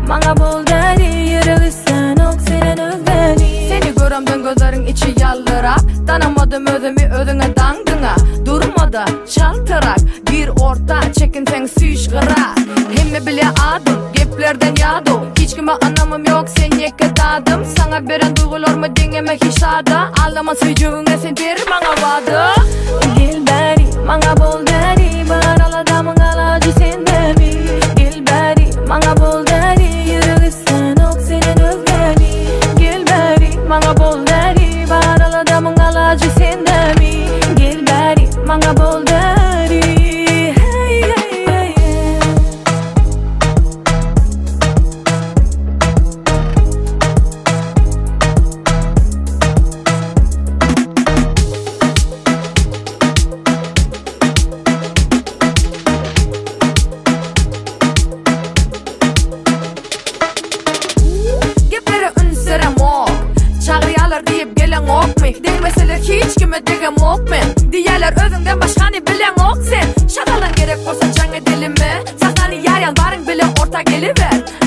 Manga bol deri yürü sen ok senin özbeni. Seni göremden gözlerin içi yallırap, tanamadım özümü özüne dangdına. Durmadı çaltırak bir orta çekinsen süyüşgıra. Hemme bile adım geplerden yadım. Hiç kime anlamım yok sen yeke tadım. Sana veren duygularımı dinleme hiç ada. Ağlama suycuğuna sen bir bana vadı. Gilberi manga bol deri barala damın alacı sende mi? Gilberi manga bol deri yürü sen ok senin özbeni. Gilberi manga bol deri barala damın alacı sende mi? Gilberi manga bol deri. Hey hey hey hey. Geplere ünsere mok, çağıryalar deyip gelen ok mi? Değmeseler hiç kime degen ok men. Diyeler özünden başkanı bilen ok sen. Şakalan gerek olsa canı dilime. Saklanı yar yan barın bile orta geliver.